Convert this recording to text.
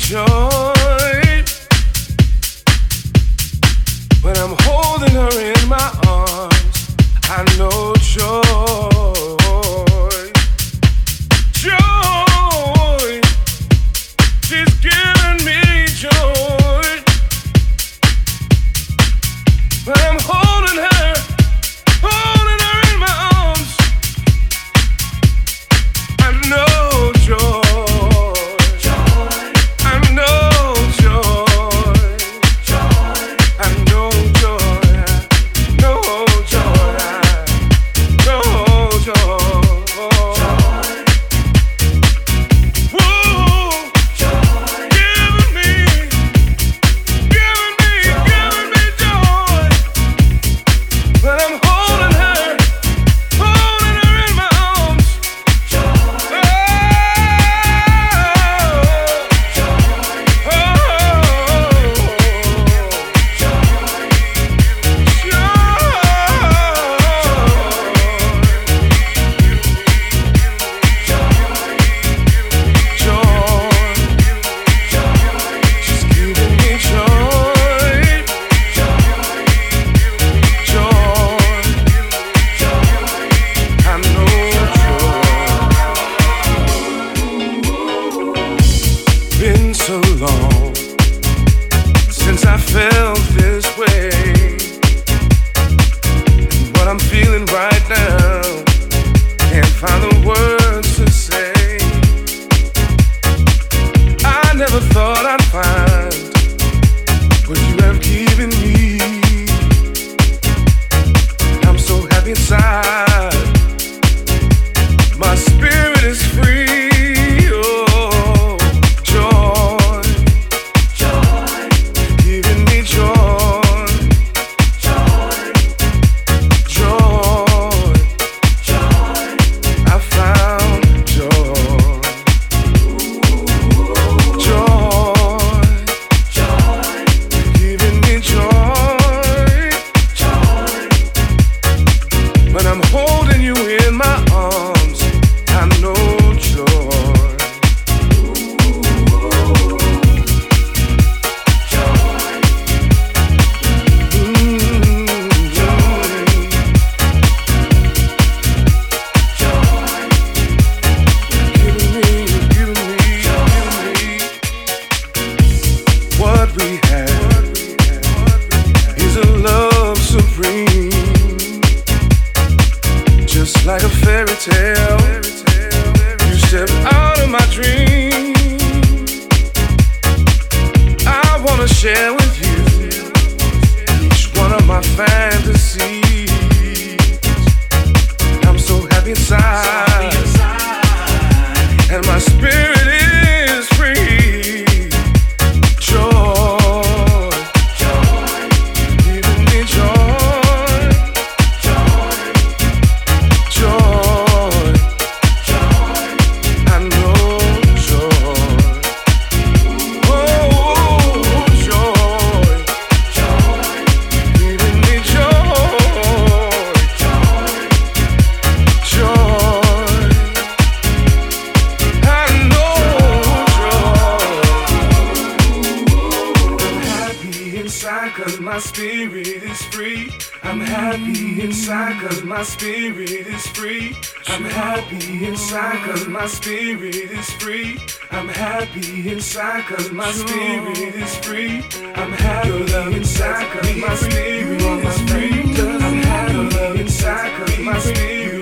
joy when I'm holding her in my arms. I know joy, joy. She's giving me joy when I'm holding her in my arms. I know joy. So long since I felt this way, and what I'm feeling right now, can't find the words to say. I never thought I'd find what you have given me. I'm so happy inside, my spirit is free. Like a fairy tale, you step out of my dream. I wanna share with you each one of my fantasies. I'm so happy inside, and my spirit is free. Joy, giving me joy. Cause my spirit is free. I'm happy inside cause my spirit is free. I'm happy inside cause my spirit is free. I'm happy inside cause my spirit is free. I'm happy inside cause my spirit is free. I'm happy inside cause my spirit